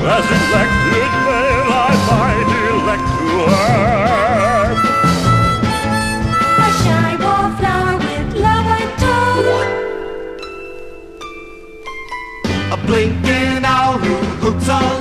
As elected male I might elect to work. A shy wallflower with love and tone. A blinking owl who hoots all